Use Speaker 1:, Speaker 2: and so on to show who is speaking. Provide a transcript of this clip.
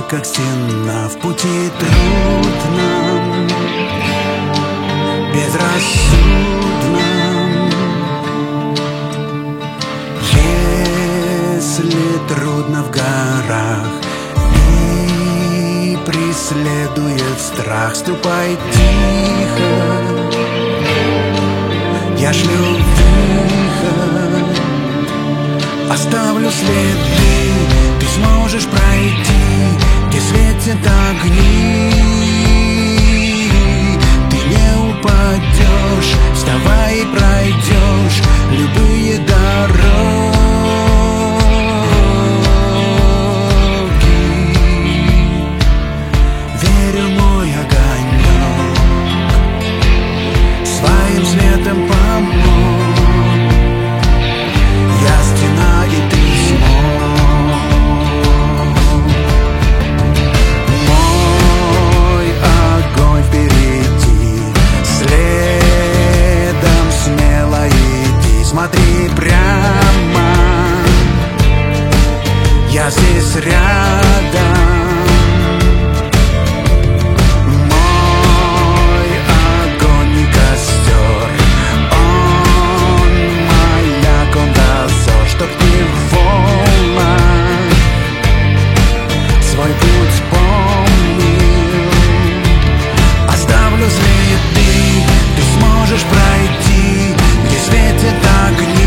Speaker 1: как стена, в пути трудном, безрассудном. Если трудно в горах и преследует страх, ступай тихо, я шлю выход, оставлю следы, ты сможешь пройти, где светят огни. Ты не упадешь, вставай и пройдешь любые дороги. Верю, мой огонек своим светом помог. Я стена, и ты смог. Мой огонь впереди, следом смело иди. Смотри прямо, я здесь рядом. Мой огонь не костер, он маяк, он дозор, чтоб ты волна свой путь помнил. Оставлю следы, ты сможешь пройти, где светят огни.